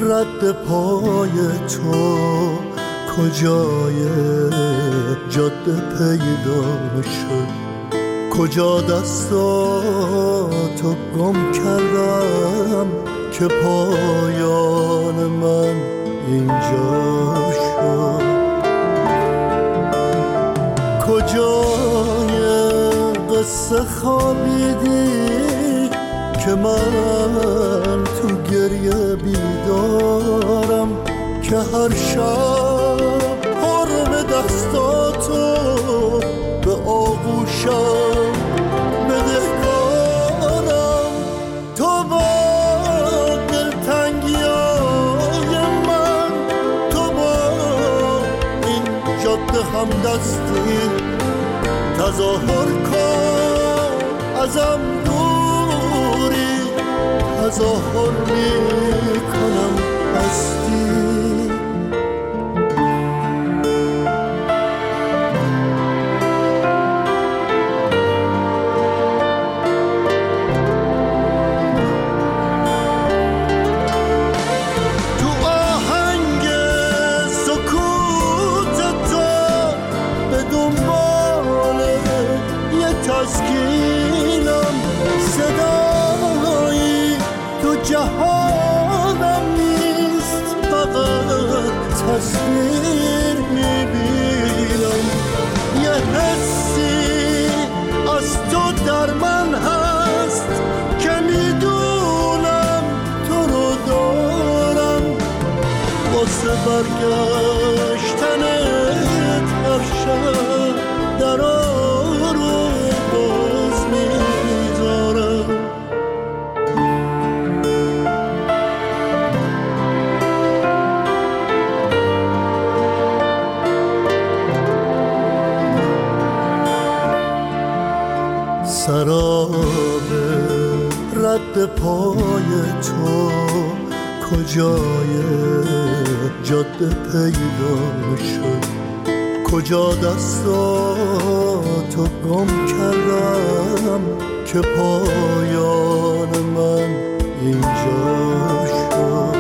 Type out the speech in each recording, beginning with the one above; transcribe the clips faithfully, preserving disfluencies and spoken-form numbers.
رد پای تو کجای جاده پیدا شد، کجا دستاتو گم کردم که پایان من اینجا شد. کجای قصه خوابیدی که من تو گریه بیدارم، که هر شب حرم دستاتو به آغوشم بدهکارم. تو با دلتنگیای من، تو با این جاده همدستی تظاهر کن ازم دوری، تظاهر میکنم هستی. تسکینم صدایی تو جهانم نیست، فقط تصویر میبینم. یه حسی از تو در من هست که میدونم تو رو دارم، واسه برگشتنت هر شب در سراب رد پای تو کجای جاده پیدا شد، کجا دستاتو گم کردم که پایان من اینجا شد.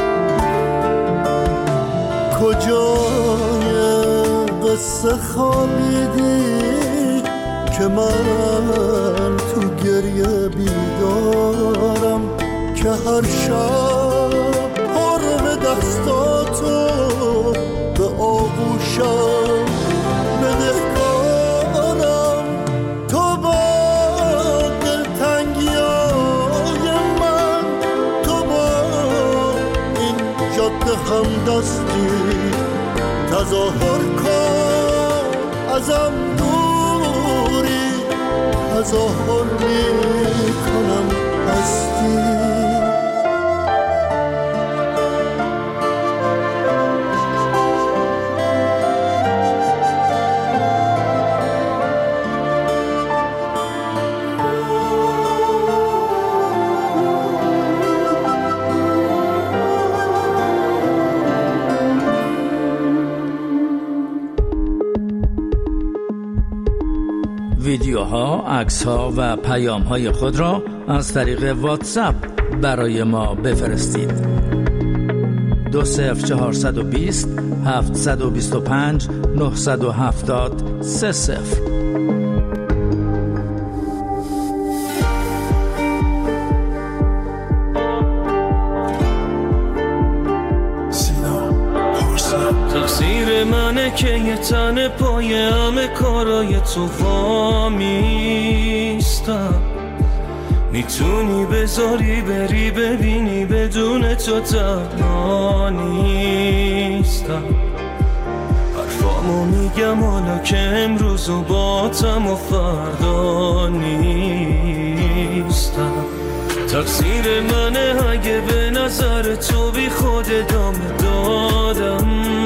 کجای قصه خوابیدی که من تو گریه بیدارم، که هر شب حرم دستاتو به آغوشم بدهکارم. تو با دلتنگیای من، تو با این جاده همدستی تظاهر کن ازم دوری، تظاهر میکنم هستی. ویدیوها، عکس‌ها و پیام‌های خود را از طریق واتساپ برای ما بفرستید. دو صفر چهارصد و بیست هفتصد و بیست و پنج نهصد و هفتاد سه صفر. تقصیر منه که یه تن پای همه کارای تو وامیستم. میتونی بذاری بری ببینی بدون تو تنها نیستم. حرفامو میگم حالا که امروز و باتم و فردا نیستم. تقصیر منه اگه به نظر تو بی خود ادامه دادم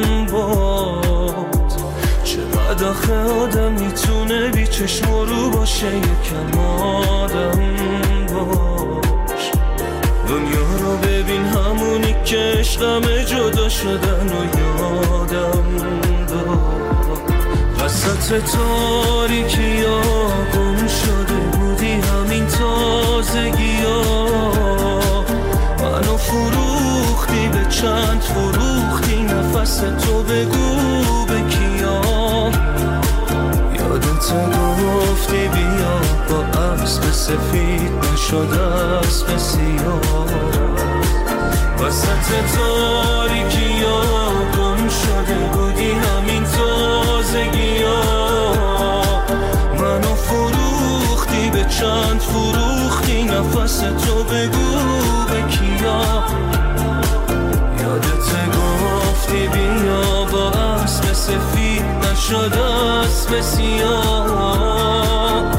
باد. چقدر آخه آدم میتونه بی چشم رو باشه یکم آدم باش. دنیا رو ببین همونی که عشقم جدا شدن و یادم داد. وسط تاریکی ها گم شده بودی همین تازگی ها، منو فرو فروختی به چند فروختی نفس تو بگو به کیا یادت گفتی بیا با اسب سفید نشد اسب سیاه وسط تاریکی ها گم شده بودی همین تازگی ها منو فروختی به چند فروختی نفس تو بگو به کیا یادت گفتی بیا با اسب سفید نشد اسب سیاه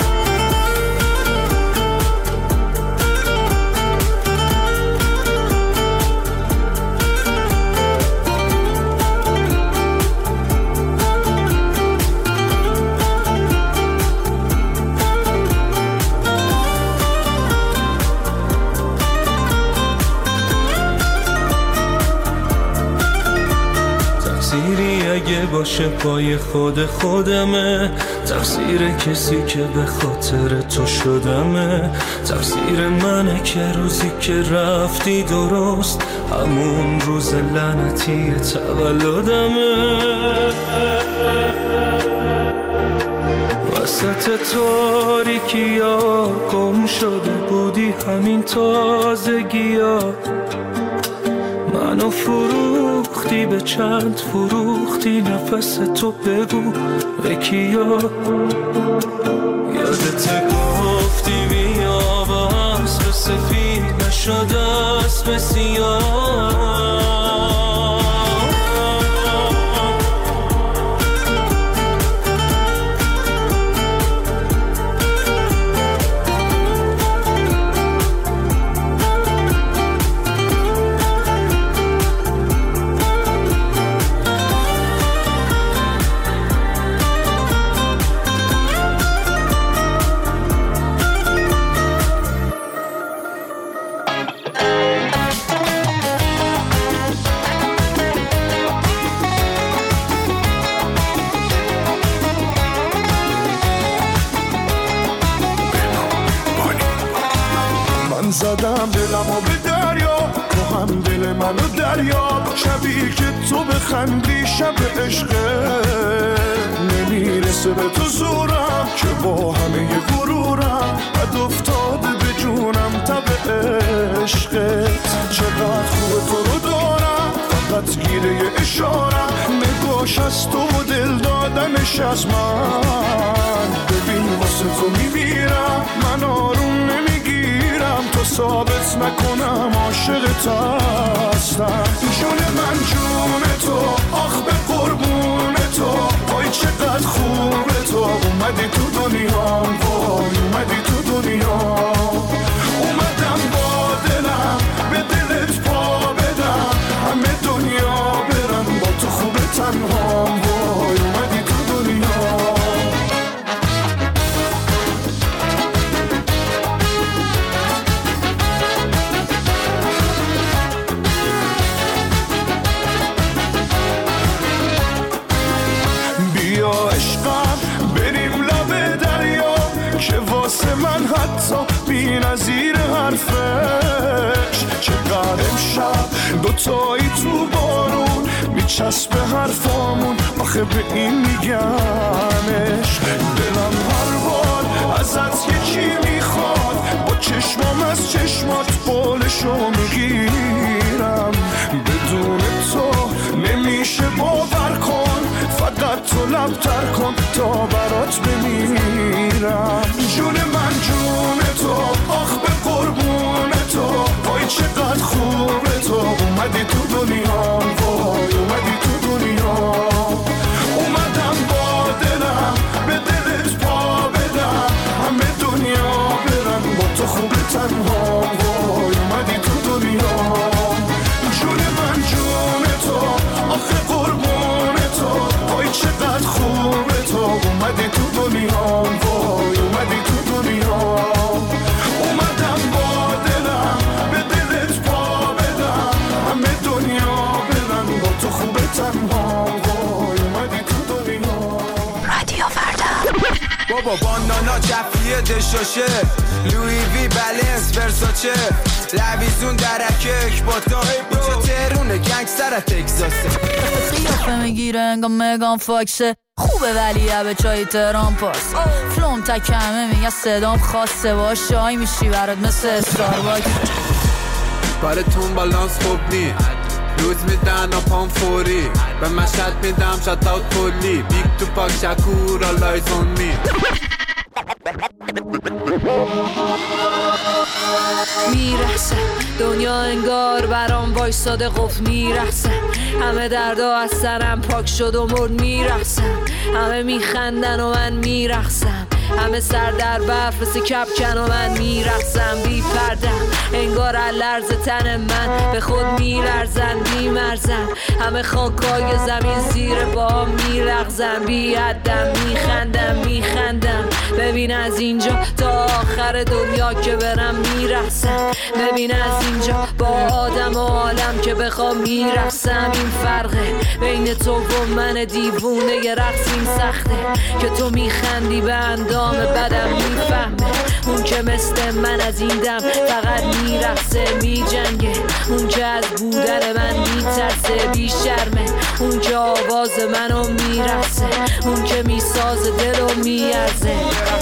اگه باشه پای خود خودمه تقصیر کسی که به خاطر تو شدمه تقصیر منه که روزی که رفتی درست همون روز لعنتی تولدمه وسط تاریکی ها گم شده بودی همین تازگی ها منو فروختی به چند فروختی نفس تو بگو به کیا یادت گفتی بیا با اسب سفید نشد اسب سیاه زدم دلمو به دریا تو هم دل منو دریا شبی که تو بخندی شب عشقه نمیرسه به تو زورم که با همه غرورم بد افتاده به جونم تب عشقت چقدر خوب تو رو دارم فقط گیره اشارم نگاش از تو و دل دادنش از من ببین واسه تو میمیرم من آروم نمیگیرم تو ثابت نکنم عاشقت هستم جون من جون تو آخ به قربون تو وای چقدر خوبه تو اومدی تو دنیا وای اومدی تو دنیا اومدم با دلم به دلت پا بدم همه دنیا برم با تو خوبه تنها وای اومدی تو دنیا من حتی بی نظیر حرفش چقدر امشب دوتایی تو بارون میچسبه حرفامون آخه به این میگمش دلم هر بار ازت یکی میخواد با چشمام از چشمات قولشو میگیرم بدون تو نمیشه باور کن فقط تو لبتر کن تا برات بمیرم جون من جون تو آخ به قربون تو وای چقدر خوبه تو اومدی تو دنیا وای اومدی تو دنیا اومدم با دلم به دلت پا بدم همه دنیا برم با تو خوبه تنها وای اومدی تو دنیا جون من جون تو آخ قربون تو وای چقدر خوبه تو اومدی تو دنیا بابا بانانا جفریه دشاشه لوی وی بلنس ورساچه لویزون درکه اکباتا اینجا تهرونه گنگستر تکساسه قیافه میگیره انگا مگان فاکسه خوبه ولی به چای تهران پاس فلوم تکمه میگه صدام خاصه باش شای میشی برات مثل استارباکس کارتون بالانس خوب نی روز میدن و پام فوری به مشهد میدم شات اوت کلی بیگ تو پاک شکور آلایز اون می میرسه دنیا انگار برام وایساده قفل میرسه همه دردا از سرم پاک شد و مرد میرسم همه میخندن و من میرقصم همه سر در برف مثل کپکن و من میرقصم بی پردم انگار لرز تن من به خود میلرزن بی مرزن همه خاکای زمین زیر با میلغزن بی حدم میخندم میخندم ببین از اینجا تا آخر دنیا که برم میرقصم ببین از اینجا با آدم و عالم که بخوام میرقصم این فرقه بین تو و من دیوونه ی رقص این سخته که تو میخندی به اندام بدم میفهمه اون که مثل من از این دم فقط میرقصه میجنگه اون که از بودن من میترسه بی شرمه اون که آواز منو میرقصه اون که میساز دلو میارزه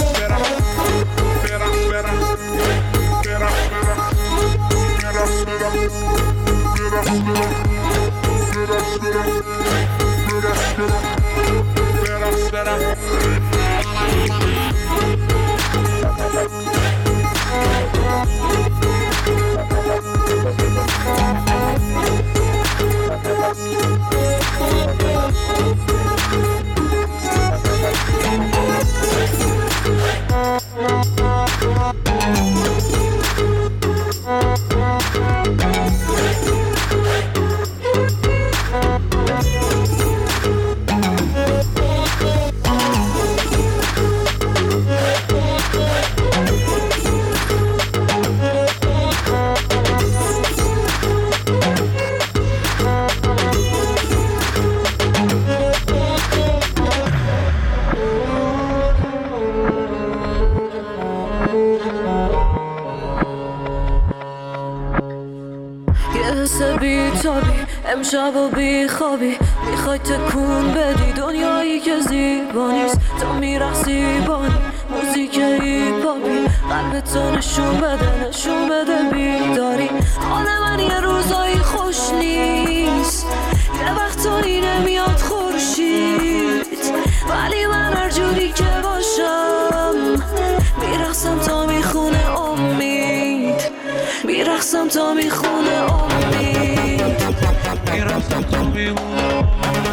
امشب و بی خوابی میخوای تکون بدی دنیایی که زیبا نیست تو میرقصی بانی موزیک هیپاپی قلبتو نشون بده نشون بده بیداری حال من یه روزایی خوش نیست یه وقتایی نمیاد خورشید ولی من هر جوری که باشم میرقصم تا میخونه امید میرقصم تا میخونه امید میرقصم تا میخونه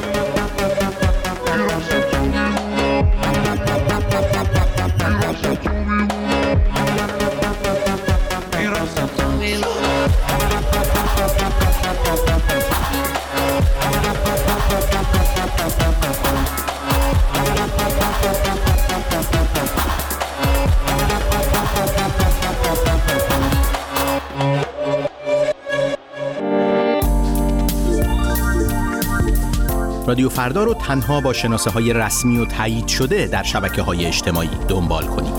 رادیو فردا رو تنها با شناسه های رسمی و تایید شده در شبکه های اجتماعی دنبال کنید.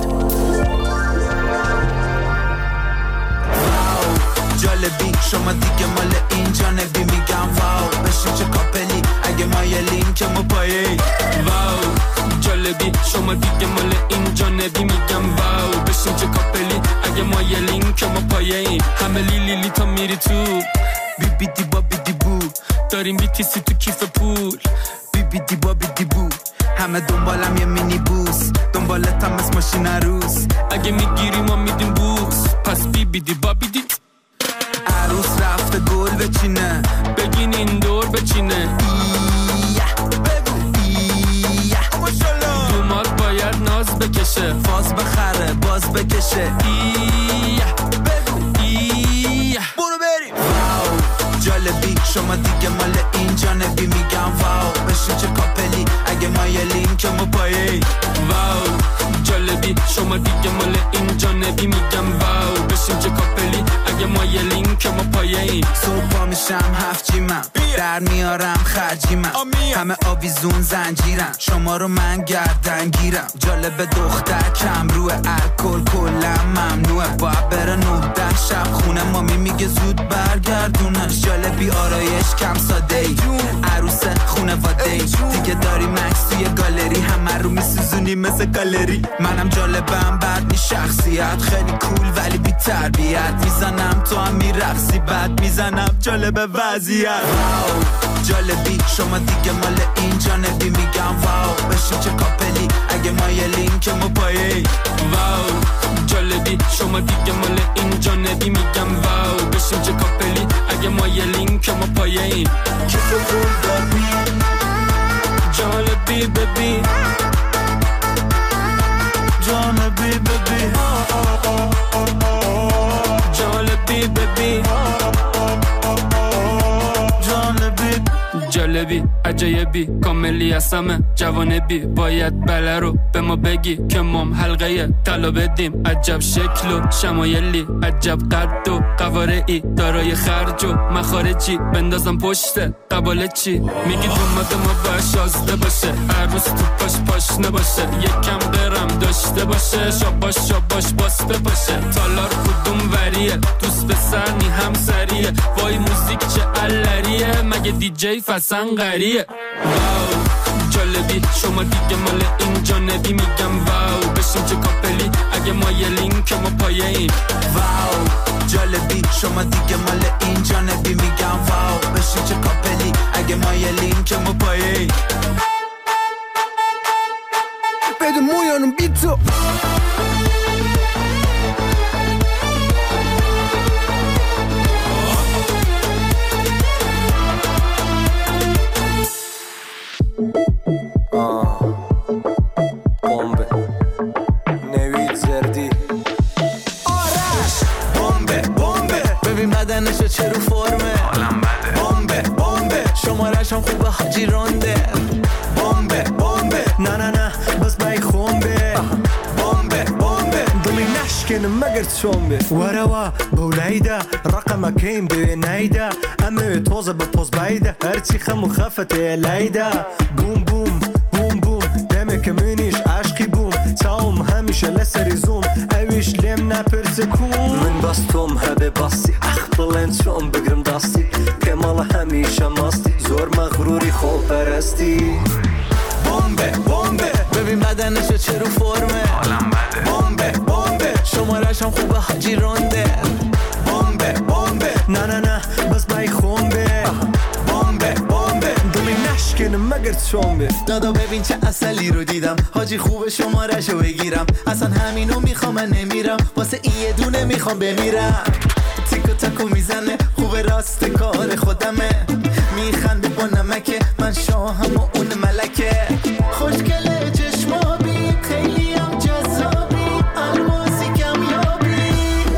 جالبی شما دیگه مال این جانبی میگم واو بشین چه کاپلی اگه مایلین که ما پایه واو جالبی شما دیگه مال این جانبی میگم واو بشین چه کاپلی اگه مایلین که ما پایه همه لیلی لی تا میری تو بی بی دی با بی دی بو داریم بیتیسی تو کیف پول بی بی دی با بی دی بو همه دنبالم یه مینی بوس دنبالتم از ماشین عروس اگه میگیری ما میدیم بوس پس بی بی دی با بی دی عروس رفته گل بچینه بگین این دور بچینه ایه بگو ایه ماشالله دومات باید ناز بکشه فاز بخره باز بکشه ایه بگو ایه برو بریم واو جالبی شما دیگه مال این جانبی میگم واو بشین چه کاپلی اگه مایلین که ما پایه واو جالبی شما دیگه مال این جانبی میگم واو بشین چه کاپلی اگه اگه ما یه لینک ما پایه این. صبح پا میشم هفت جیمم در میارم خرجیمم همه آویزون زنجیرم شما رو من گردن گیرم جالب دختر کم روه الکل کلم ممنوعه باید بره نه ده شب خونه مامی میگه زود برگردونش جالبی آرایش کم ساده ای عروس خونواده ای دیگه داری مکس توی گالری همه رو میسوزونی مثل گالری منم جالبم بعد می شخصیت خیلی کول ولی بی تربیت میزنم تو هم میرقصی بعد میزنم جالب وضعیت جالبی شما دیگه مال این جانبی میگم واو بشین چه کاپلی اگه ما یه لینک ما پایه واو جالبی شما دیگه مال این جانبی میگم واو بشین چه کاپلی اگه ما یه لینک ما پایه این کیف پول داری جالبی ببین جانبی ببین جالبی ببین جانبی جالبی عجایبی کاملی هستمه جوانبی باید بله رو به ما بگی که مام حلقه طلا بدیم عجب شکل و شمایلی عجب قد و قوارعی دارای خرج و مخارجی بندازم پشت قباله چی میگی دومت ما باید شازده باشه عروس تو پاش پاش نباشه یکم قرم داشته باشه شاباش شاباش باسته باشه تالار کدوم وریه دوست پسر نی هم سریه وای موزیک چه علریه مگه دی جی فسن قریه واو جالبی شما دیگه مال این جانبی میگم واو بشین چه کاپلی اگه ما یه لینک ما پایه این واو جالبی شما دیگه مال این جانبی میگم واو بشین چه کاپلی اگه ما یه لینک ما پایه این بده مویانم بی تو بدنشو چه رو فرمه حالم بده بمبه بمبه شمارش هم خوبه حاجی رونده بمبه بمبه نه نه نه بس بای خونبه بمبه بمبه دلی نشکن مگر چومبه وروا بولایده رقم کیم به نیده امه توزه به پوز بایده هرچی خم و خفته لیده بوم بوم بوم بوم دمه که منیش عشقی بوم تاوم همیشه لسری زوم اویش لیم نپرسه کون من باستم هبه باستی بلند شم بگرم دستی که مال همیشه ماستی زور مغروری خوب پرستی بمبه بمبه ببین بدنشو چه رو فرمه حالم بده بمبه بمبه شمارش هم خوبه حاجی رونده بمبه بمبه نه نه نه بس بای خونبه بمبه بمبه دلی نشکن مگر چومبه دادا ببین چه اصلی رو دیدم حاجی خوبه شمارشو بگیرم اصلا همینو میخوام من نمیرم واسه این یه دونه میخوام بمیرم تیکو تاکو میزنه خوبه راست کار خودمه میخنده با نمکه من شاهم و اون ملکه خوشگله چشمابی خیلی هم جذابی الماسی کمیابی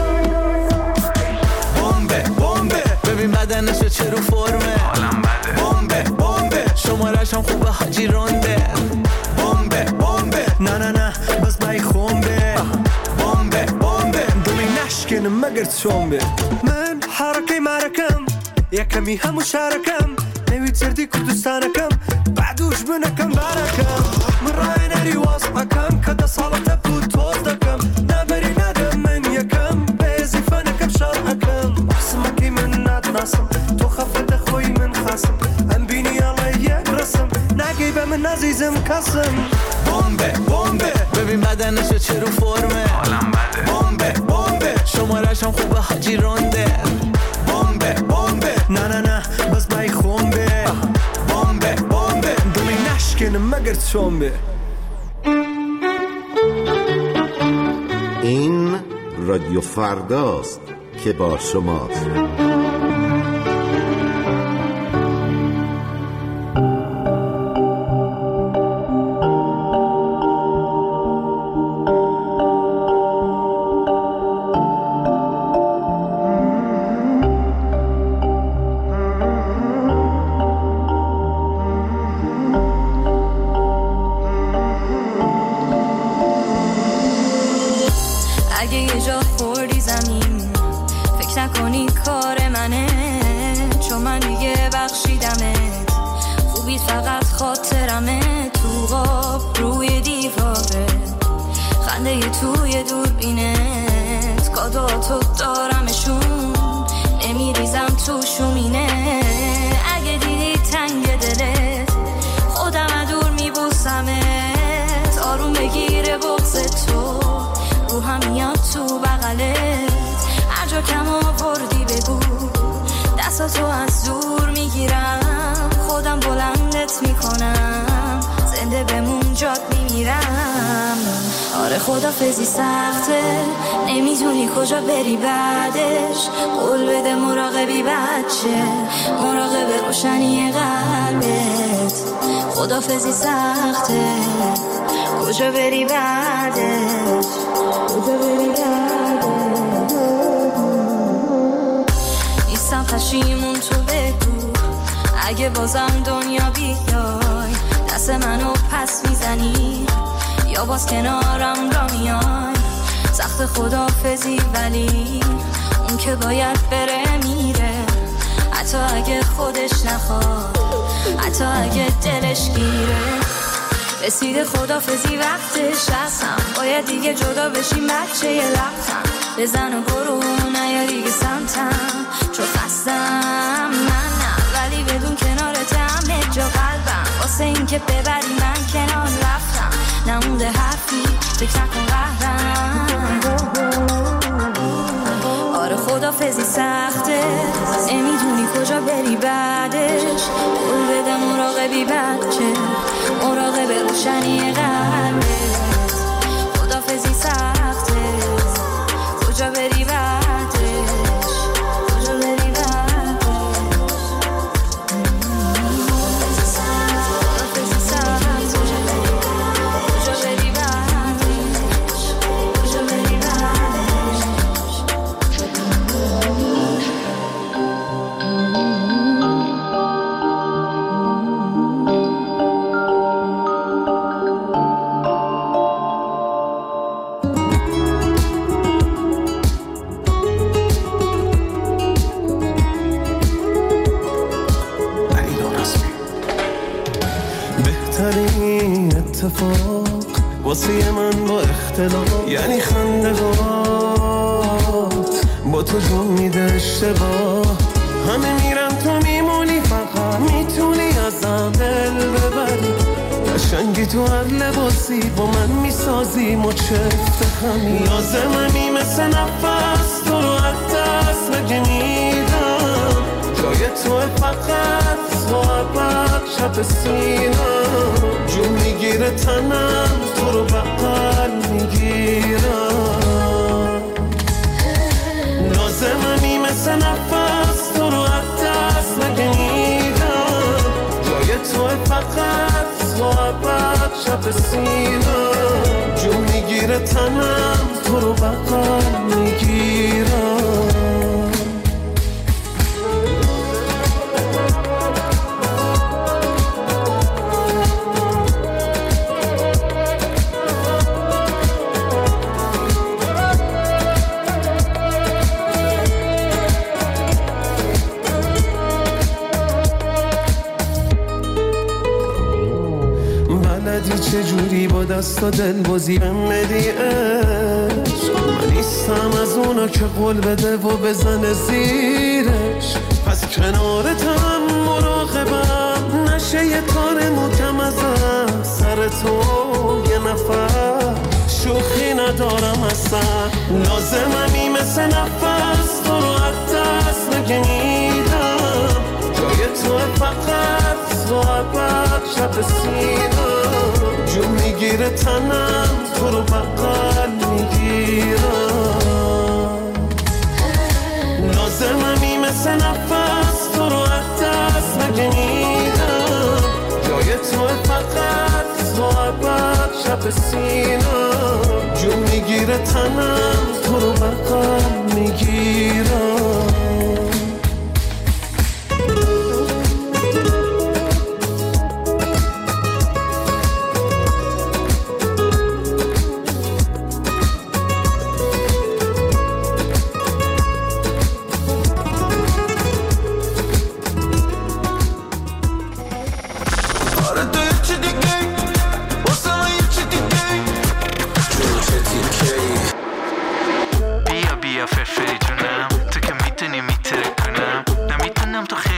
بمبه بمبه ببین بدنشو چه رو فرمه حالم بده بمبه بمبه شمارش هم خوبه حاجی رونده بمبه بمبه نه نه نه بس بای خونبه بمبه بمبه دلی نشکن مگر چومبه من حرکه مرکم یکمی همو شارکم نوید زردی کردستانکم بعدوش بنکم برکم من رای نری واسقکم کده سالت بود توز دکم نبری ندم من یکم بیزی فنکم شارکم محسمکی من ندناسم تو خفت خوی من خاسم ام بینی علی یک رسم نگی به من عزیزم کسم بمبه بمبه ببین بدنشو چه رو فرمه حالم بده بمبه بمبه شمارش هم خوبه حاجی رونده بمبه بمبه نه نه نه بس بای خونبه بمبه بمبه دلی نشکن مگر چومبه این رادیو فرداست که با شماست. نکنی کار منه، چون من دیگه بخشیدمه. خوبی فقط خاطرمه، تو غاب روی دیواره، خنده توی دوربینت، کادواتو دارمشون، نمیریزم تو شومینه. اگه دیدی تنگ دلت خودم دور میبوسمت، آروم بگیره بغض تو، روحم میاد تو بغلت، هر جا کم آوردی بگو، دستاتو از دور میگیرم، خودم بلندت میکنم، زنده بمون جات میمیرم. آره خدافظی سخته، نمیدونی کجا بری بعدش، قول بده مراقبی بچه، مراقب روشنی قلبت. خدافظی سخته، کجا بری بعدش، کجا بری بعدش. نیستم پشیمون، تو بگو اگه بازم دنیا بیای، دست منو پس میزنی یا باز کنارم را میای. سخت خدافظی ولی اون که باید بره میره، حتی اگه خودش نخواد، حتی اگه دلش گیره. رسیده خدافظی وقتش هستم، باید دیگه جدا بشیم بچه یه لبتم، بزن و برو نیا دیگه سمتم، چون خستم من نه، ولی بدون کنارت همه جا قلبم، واسه این که ببری من کنار رفتم، نمونده حرفی فکر نکن قهرم. آره خدافظی سخته، نمیدونی کجا بری بعدش، قول بده مراقبی بچه، مراقب روشنی قلبت. خدافظی سخته، کجا بری بعدش، کجا بری بعدش. خدافظی سخته، کجا بری بعدش، کجا بری بعدش. بهترین اتفاق واسه من با اختلاف، یعنی خنده‌هات با تو جون میده اشتباه، همه میرن تو میمونی، فقط میتونی ازم دل ببری، قشنگی تو هر لباسی با من میسازی مچفت خمی، لازممی مثل نفس تو رو از دست بگه میدم، جای تو فقط صحبت شب سینم، جون میگیره تنم تو رو بغل میگیرم، لازممی مثل نفس تو رو از دست نگیرم، جای تو فقط صحبت شب سینم، جون میگیره تنم تو رو بغل میگیرم. چجوری با دست و دل بازی بمدی عشق، من نیستم از اونا که قول بده و بزنه زیرش، پس کنارتم مراقبم نشه یه کار محکم ازم، سر تو یه نفر شوخی ندارم اصلا، لازممی مثل نفس تو رو از دست نگیدم، جای تو فقط صحبت شب سینم، جون میگیره تنم تو رو بغل میگیرم، لازممی مثل نفس تو رو از دست نگیدم، جای تو فقط صحبت شب سینم، جون میگیره تنم تو رو بغل میگیرم.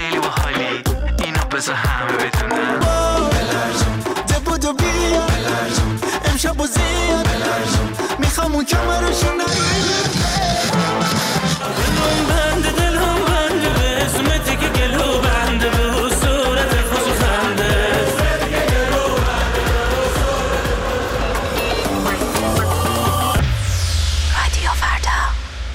خیلی باحالی، اینو بذار همه بدونن. بلرزون جبودو بیا بلرزون امشب و زیاد بلرزون میخوام اون کمرشو نگیر. دلم بنده دلم بنده به اسمتی که گلو بنده به صورت خوش خنده. رادیو فردا.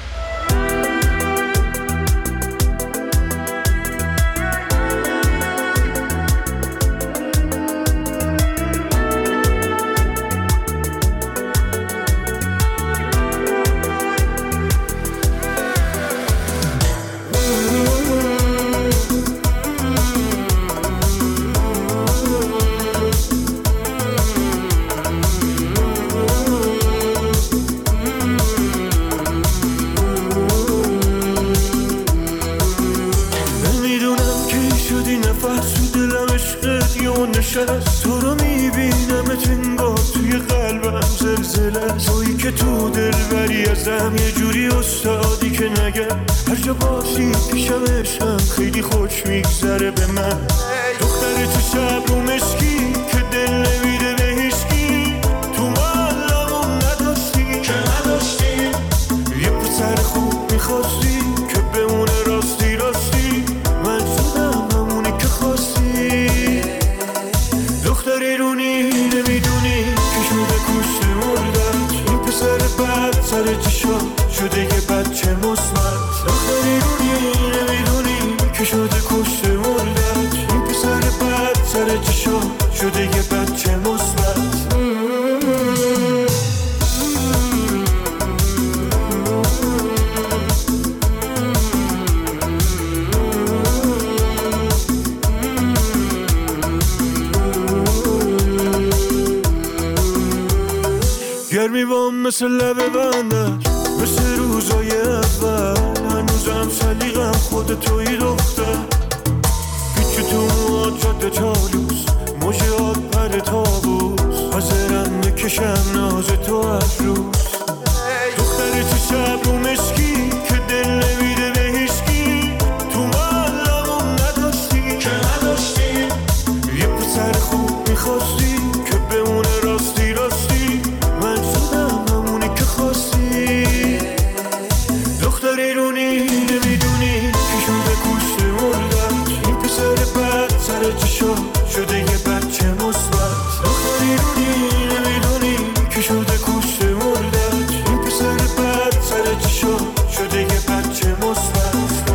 تو رو میبینم انگار توی قلبم زلزله، تویی که تو دل بری ازم یه جوری استادی که نگم هر جا باشی پیشم عشقم خیلی خوش میگذره به من. دختر تو شب رو مشکی که دل نمیده به هیچکی، تو معلمون نداشتی که نداشتی یه پسر خوب میخواستی که بمونه راستی راستی، من شدم همونی که خواستی. دختری رونی نمیدونی که شده کشته مردت، این پسر بد سر چشا شده یه بچه مصمت. دختری رونی نمیدونی که شده کشته مردت، این پسر بد سر چشا شده یه بچه مصمت. گرمی بام مثل لبه بندش مثل روزای اول، هنوزم سلیقم خود توی دختر. پیچ تو مواد جاده چالوس موجات پر تابوس، حاضرم بکشم ناز تو از روز. دختر تو شب رو مشکی که دل نمیده به هیچکی، تو معلمون نداشتی که نداشتی یه پسر خوب میخواستی که بمونه راستی راستی، من شدم همونی که خواستی. دختری رونی نمیدونی که شده کشته مردت، این پسر بد سر چشا شده یه بچه مثبت. دختری رونی نمیدونی که شده کشته مردت، این پسر بد سر چشا شده یه بچه مثبت.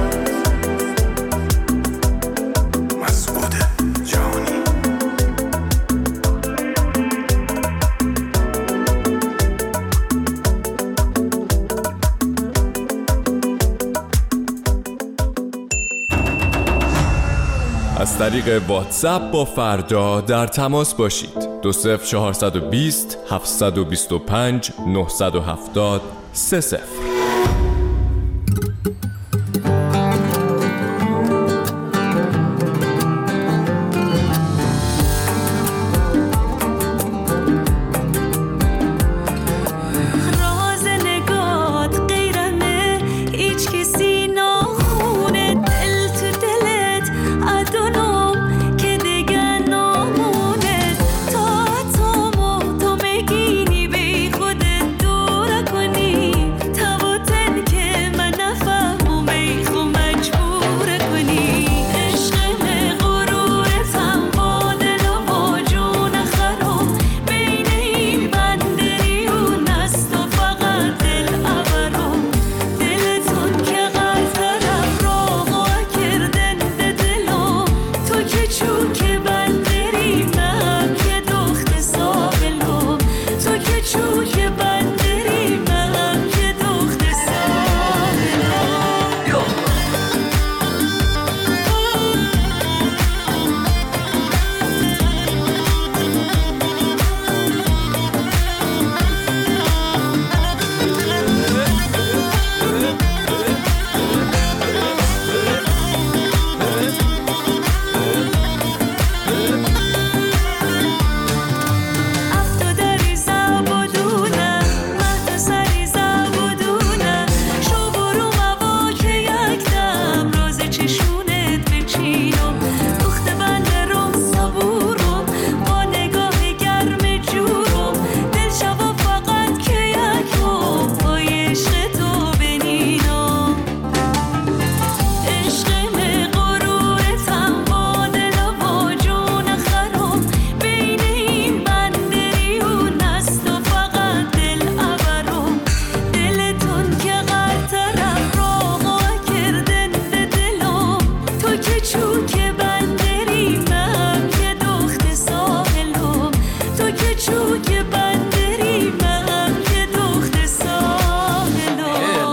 مسعود جانی از طریق واتساپ با فردا در تماس باشید. دو صفر چهارصد و بیست هفتصد و بیست و پنج نهصد و هفتاد سه صفر. تو ببینم دخت بنده روم صبورم با نگاه گرم جورم دل شوا فقط که یکم پای عشق تو بنینم عشق می غرورتم با دل و جون خرم بین این بندری و نست و فقط دل عبرم دلتون که غر طرف راقا کردن به دلم تو که چوک بندری من که دخت ساحلم تو که چوک بندری من که دخت ساحلم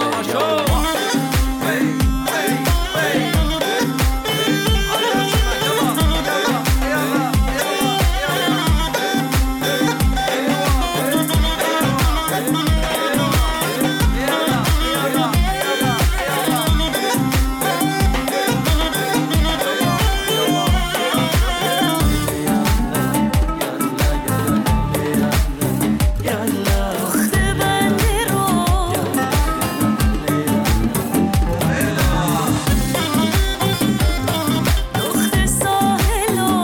دخت بنده رو دخت ساحلم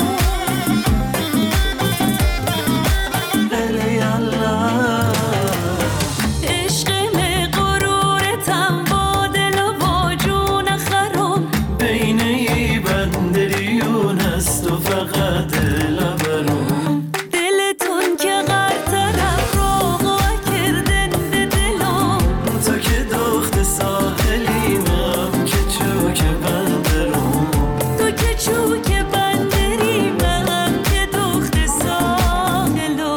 عشق می غرورتم با دل و جون خرم بین ای بندریون است و فقط لبرم دلتون که غر طرف راقا کردن به دلم تو که دخت ساحلیم که چوک بندرم تو که چوک بندری من که دخت ساحلم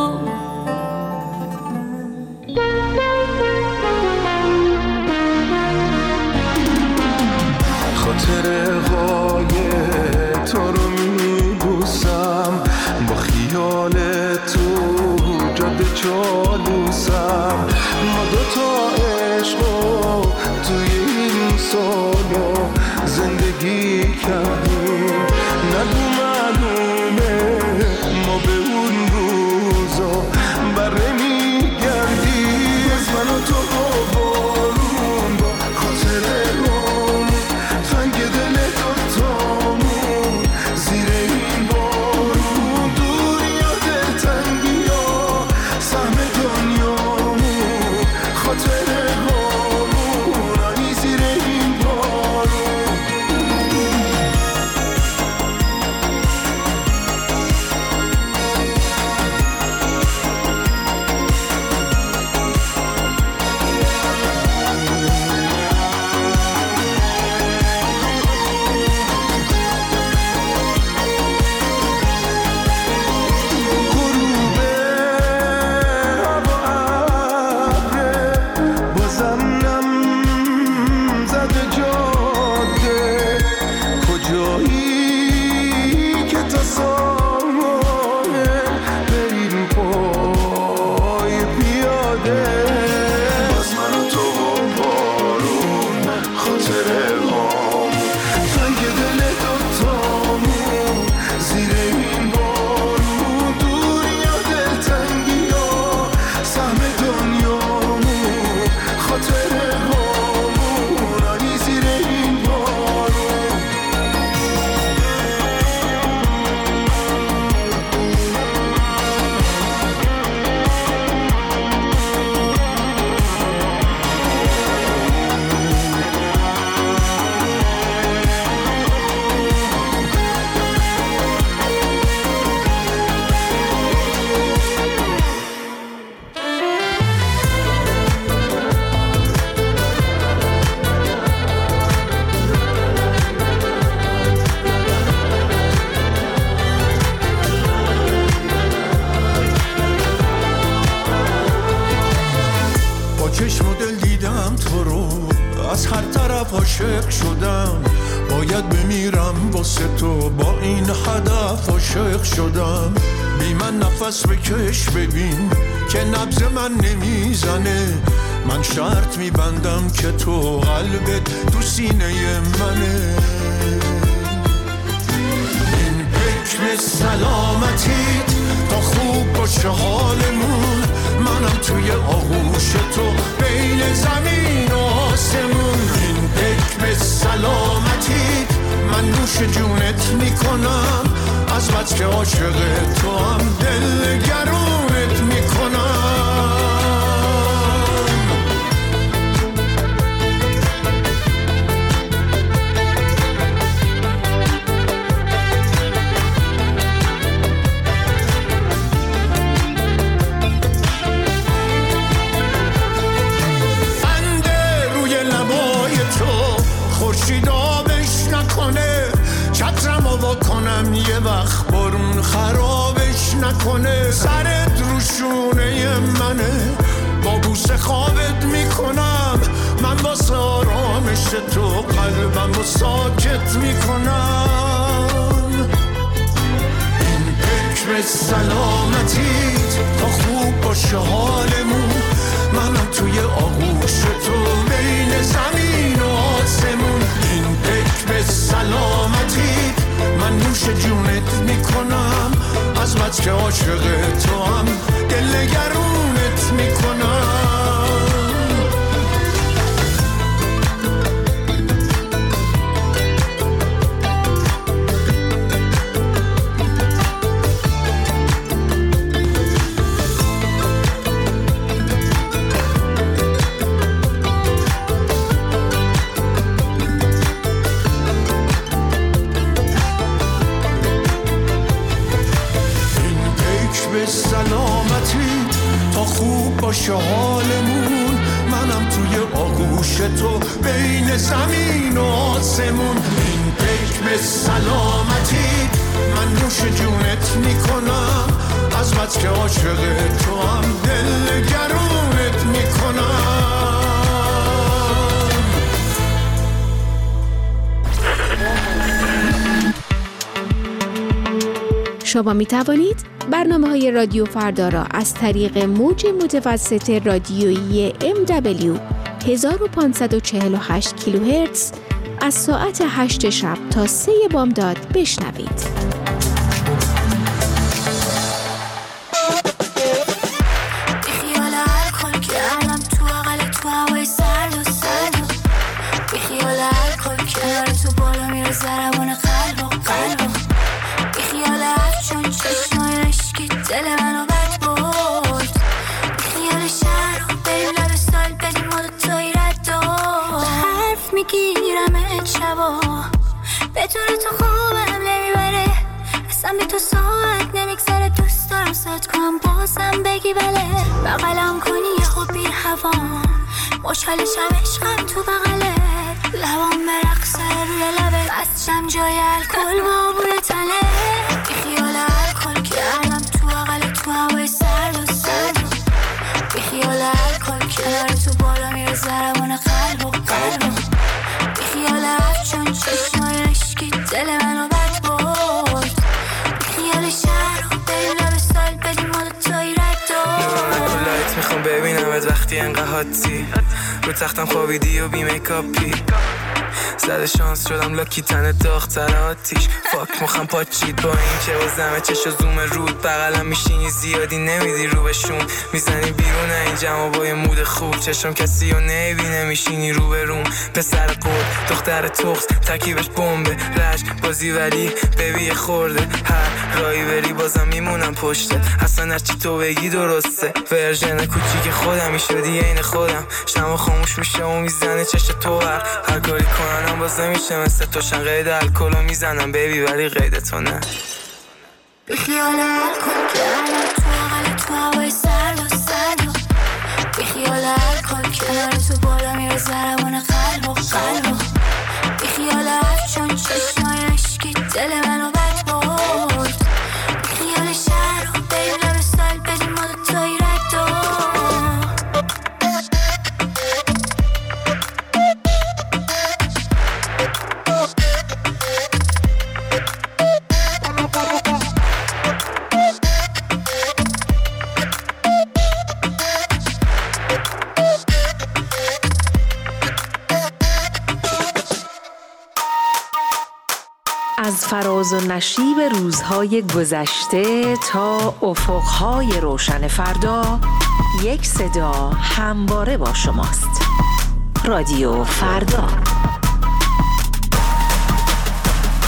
خاطره های تو رو میبوسم با خیال تو جاده چالوسم ما دوتا عشقو توی این سالو زندگی کردیم نگو معلومه ما به اون روزا بره میگردیم از من و تو با بارون با خاطره روم تنگ دل دوتامون زیر این بارون دنیا دلتنگی ها سهم دنیامون خاطره هامون آنی زیر این بارون غروبه هوا ابره بازم نم زده جاده کجایی که تا سامانه بریم پای پیاده باز من و تو و بارون خاطره هامون تنگ دل دوتامون زیر این بارون دنیا دلتنگی ها سهم دنیامون خاطره هامون آنی زیر این بارون با چشم و دل دیدم تو رو از هر طرف عاشق شدم باید بمیرم واسه تو با این هدف عاشق شدم بی من نفس بکش ببین که نبض من نمیزنه من شرط میبندم که تو قلبت تو سینه منه این حکم سلامتیت تا خوب باشه حالمون منم توی آغوش تو بین زمین و آسمون این حکم سلامتیت من من نوش جونت میکنم، از بس که عاشق تو هم دل گرونت میکنم. کنم یه وقت برون خرابش نکنه، سرت رو شونه منه با بوسه خوابت میکنم، من واسه آرامش تو قلبم رو ساکت میکنم. این فکر سلامتیت تا خوب باشه حالمون، منم توی آغوش تو بین زمین و آسمون. این فکر سلامتیت من نوش جونت میکنم، از بس که عاشق تو هم دل گرونت میکنم. سلامتی تا خوب باشه حالمون، منم توی آغوش تو بین زمین و آسمون. این پیک به سلامتی من نوش جونت میکنم، از بس که عاشق تو هم دل گرونت میکنم. شما می توانید برنامه های رادیو فردا را از طریق موج متوسط رادیویی ام دبلیو هزار و پانصد و چهل و هشت کیلوهرتز از ساعت هشت شب تا سه بامداد بشنوید. دل منو بد برد خیال شهر رو بریم لب سال بدیم ما دوتایی رد و حرف میگیرم شبا بدون تو خوبم نمیبره، اصلا به تو ساعت نمیگذره، دوست دارم ساعت کنم بازم بگی بله، بغلم کنی یه خوب بی هوام مشکل شب عشقم تو بغله، لبام برقصه روی لبه بستشم جای الکل با عبور تنه، بی خیال الکل کردم تو بغل تو هوای سرد و سرد، بی خیال الکل کنار تو بالا میره ضربان قلب و قلب، بی خیال افچون چشمای عشقی دل منو بد برد، بی خیال شهر رو بریم لب سال بدیم ما دوتایی رد و کلایت میخوام ببینمت وقتی انقدر حادی رو تختم خوابیدی و بی میکاپی، زده شانس شدم لاکی تن داغ‌تر آتیش، فاک مخم پاچید با این که بازمه چشو زوم رود، بغلم میشینی زیادی نمیدی رو بهشون، میزنی بیرون این جمع با یه مود خوب، چشم کسی رو نمیبینه میشینی رو به روم، پسر قول دختر تخص ترکیبش بمبه، رشک بازی ولی ببی خورده، هر رایی بری بازم میمونم پشته، اصلا هرچی تو بگی درسته، ورژن کوچیک خودم شدی عین خودم، شمع خاموش میشه و میزنه چش تو هر هر کاری کنم بازه میشه مثل توشن، قید الکلو میزنم بیبی ولی قید تو نه، بی خیال الکل کنار تو بغل تو هوای سرد و سرد، بی خیال الکل کنار تو بالا میره ضربان قلب و قلب، بی خیال افچون چشمای عشقی دل منو بد برد، بی خیال شهر رو بریم لب سال بدیم ما دوتایی رد و از فراز و نشیب روزهای گذشته تا افقهای روشن فردا، یک صدا همواره با شماست. رادیو فردا.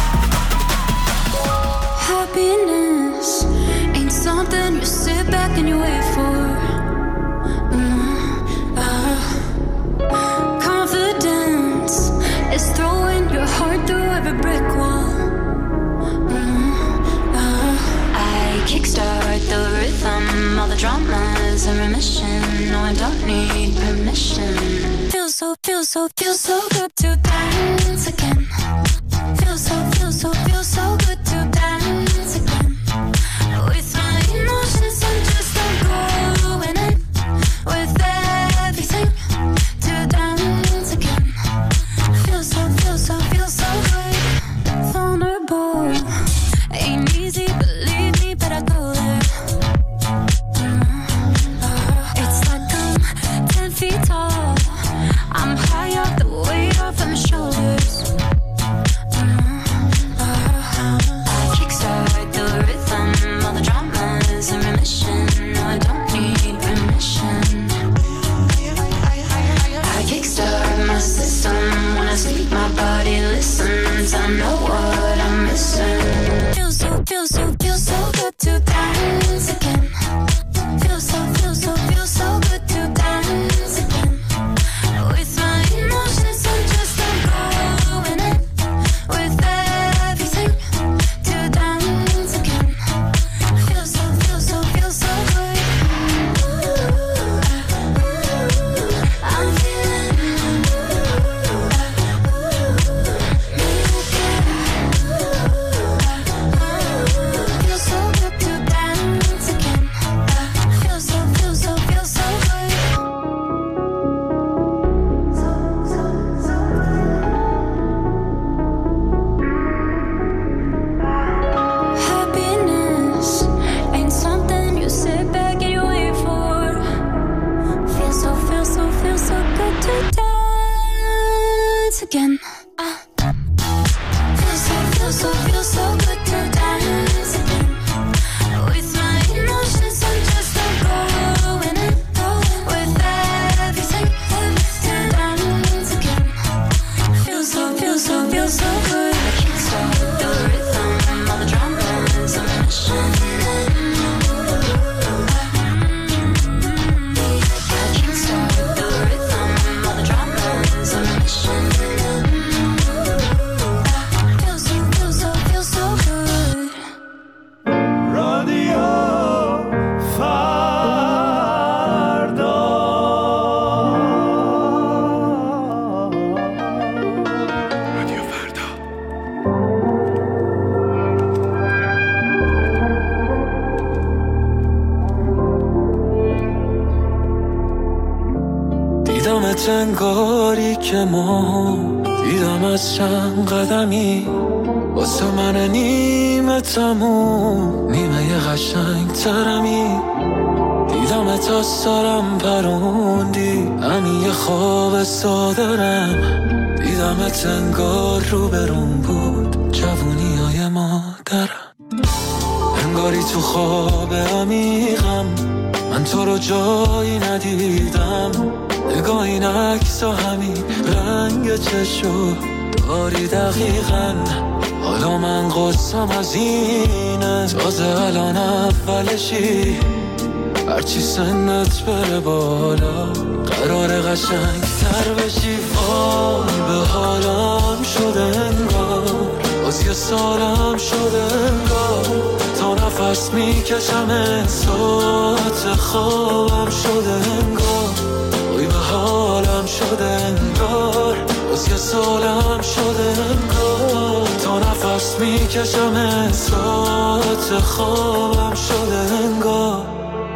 in remission. No, I don't need permission. Feel so, feel so, feel so good to dance again. Feel so, feel so, feel so good to dance again. With my emotions, I'm just I'm going in with everything to dance again. Feel so, feel so, feel so good. Vulnerable, ain't easy, believe me, but I go there. It's like I'm ten feet tall. I'm high up, the weight off of my shoulders. I kickstart the rhythm, all the drama's in remission. No, I don't need permission. I kickstart my system. When I sleep, my body listens. I know what I'm missing. Feel so, feel so, feel so good to dance again. Feel so, feel so, feel so good to dance again. With my emotions, I'm just I'm going in with everything to dance again. Feel so, feel so, feel so good. I'm feeling me again. Feel so good to dance again. Feel so, feel so, feel so good. Happiness ain't something you sit back and you wait for. Feel so, feel so, feel so good to dance again. Ah. Feel so, feel so, feel so good to dance again. With my emotions, I'm just I'm going in with everything to dance again. Feel so, feel so, feel so good. I kickstart the rhythm, all the drama's in remission. I kickstart the rhythm, all the drama's in remission. Feel so, feel so, feel so good. رادیو فردا. رادیو فردا. دیدمت انگاری که ما دیدم از چند قدمی واسه من نیمه تموم نیمه یه قشنگ ترمی. دیدمت از سرم پروندی همین یه خواب سادرم. دیدمت انگار رو برون بود جوونی های مادرم. انگاری تو خواب عمیقم من تو رو جایی ندیدم. نگاه این عکس و همین رنگ چشو داری دقیقاً. حالا من قصم از اینه تازه الان اولشی. هرچی سنت بره بالا قرار قشنگ تر بشی. وای به حالم شده انگار باز یه سالم شده انگار. تا نفس میکشم احساس خوابم شده انگار. وای به حالم شده انگار باز یه سالم شده انگار. تا نفس میکشم احساس خوابم شده انگار.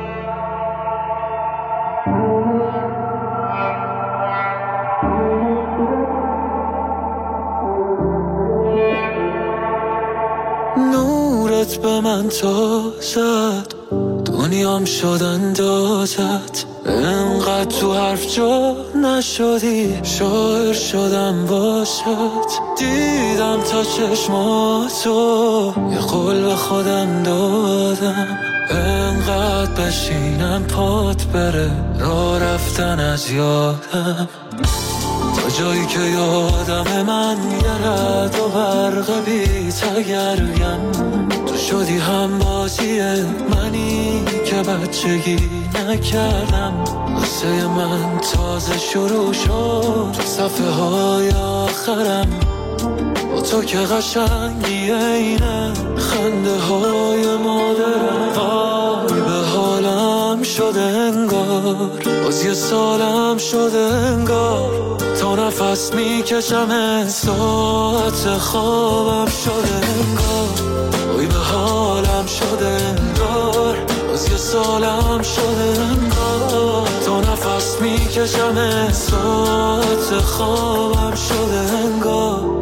نورت به من تازد دنیام شد اندازت. انقدر تو حرف جا نشدی شاعر شدم باشد. دیدم تا چشماتو یه قول به خودم دادم. انقدر بشینم پات بره راه رفتن از یادم. تا جایی که یادم من یه رد و برق بی تگرگم. تو شدی هم بازی منی که بچگی نکردم. قصه من تازه شروع شد صفحه های آخرم. با تو که قشنگی اینه خنده های مادرم. وای به حالم شده باز یه سالم شده انگار، تا نفس میکشم ساعت خوابم شده انگار، اوی به حالم شده انگار، باز یه سالم شده انگار، تا نفس میکشم ساعت خوابم شده انگار.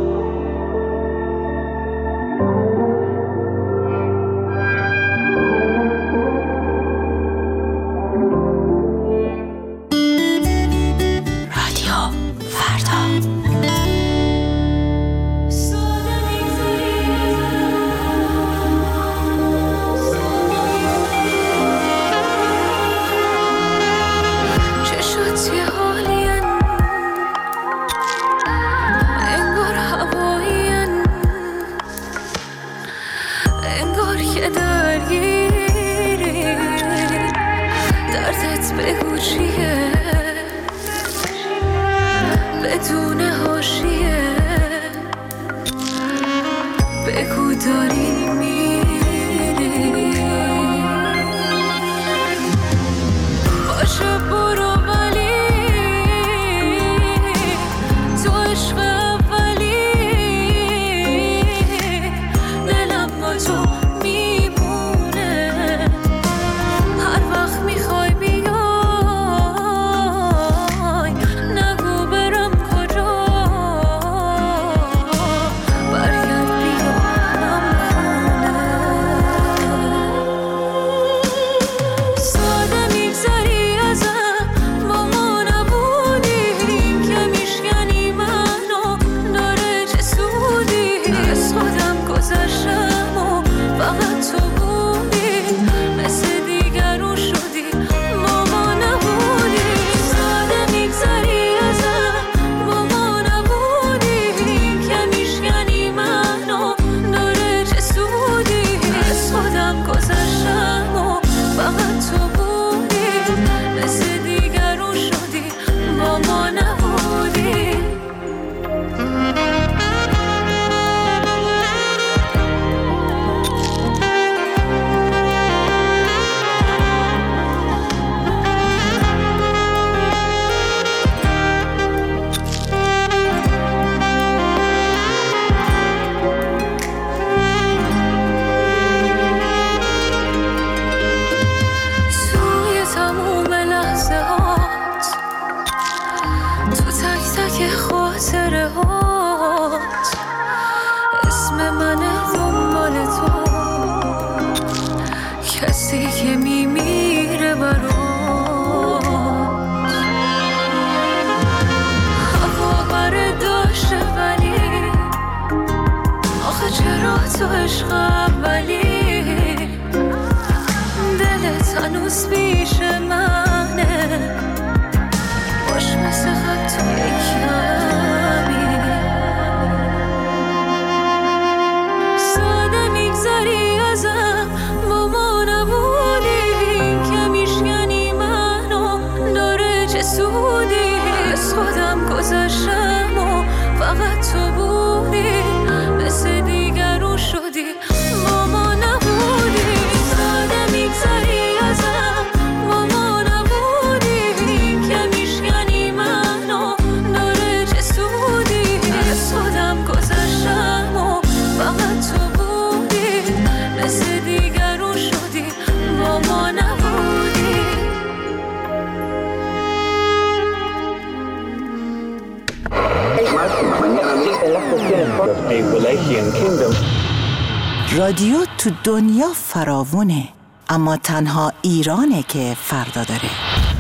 رادیو تو دنیا فراوونه، اما تنها ایرانه که فردا داره.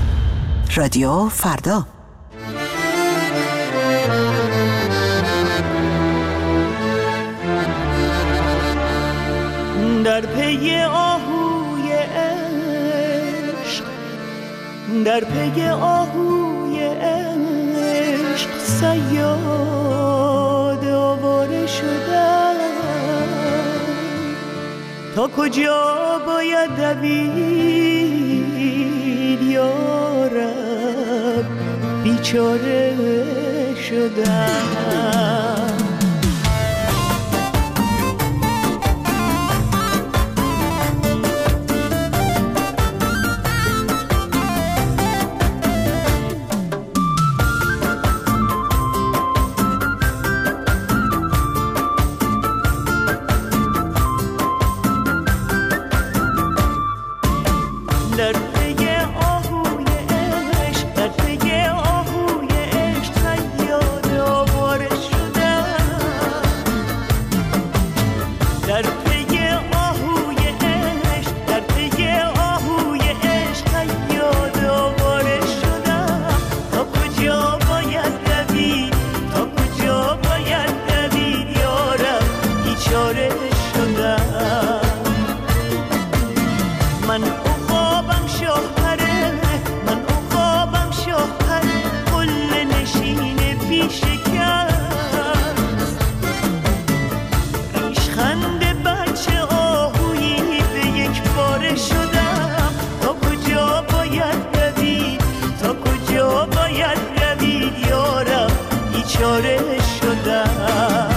رادیو فردا. در پی آهوی عشق، در پی آهوی عشق صیاد آواره شدم. تا کجا باید دوید یارب، بیچاره شدم. بیچاره شدم. من عقابم شاه پره، من عقابم شاه پره، قله نشین پیش کس، ریشخند بچه آهویی به یک باره شدم. تا کجا باید روید، تا کجا باید روید یارم، بیچاره شدم.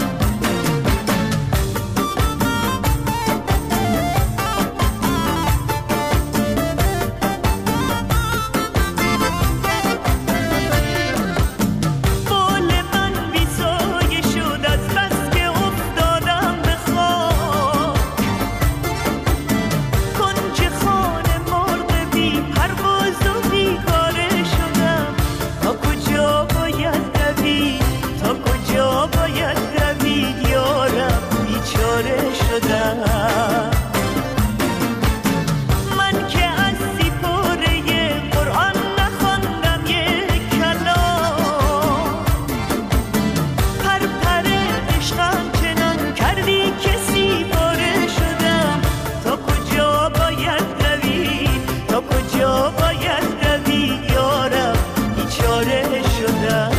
من که از سیپاره قرآن نخوندم یک کلام، پر پر عشقم چنان کردی که سیپاره شدم. تا کجا باید روید، تا کجا باید روید یارم، بیچاره شدم.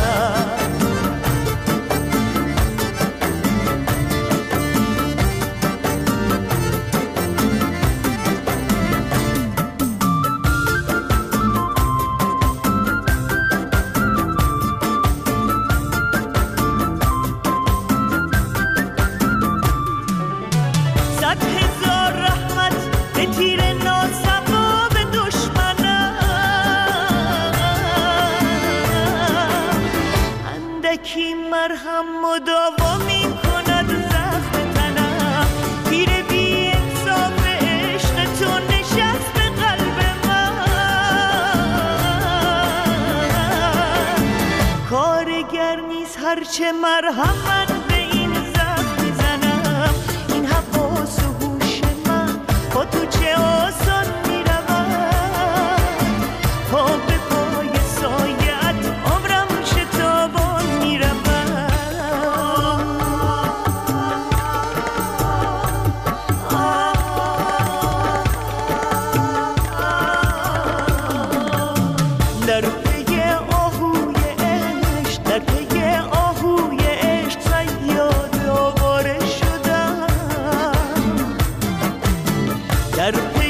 کی مرهم مداوا می کند زخم تنم، پیر بی انصاف عشق تو نشست به قلب من. کارگر نیست هرچه مرهم من به این زخم میزنم. این حواس و هوش من با تو چه آسان می رود، پا به پای سایت عمرم شتابان می رود. در پی آهوی عشق، در پی آهوی عشق صیاد آواره شدم. در پی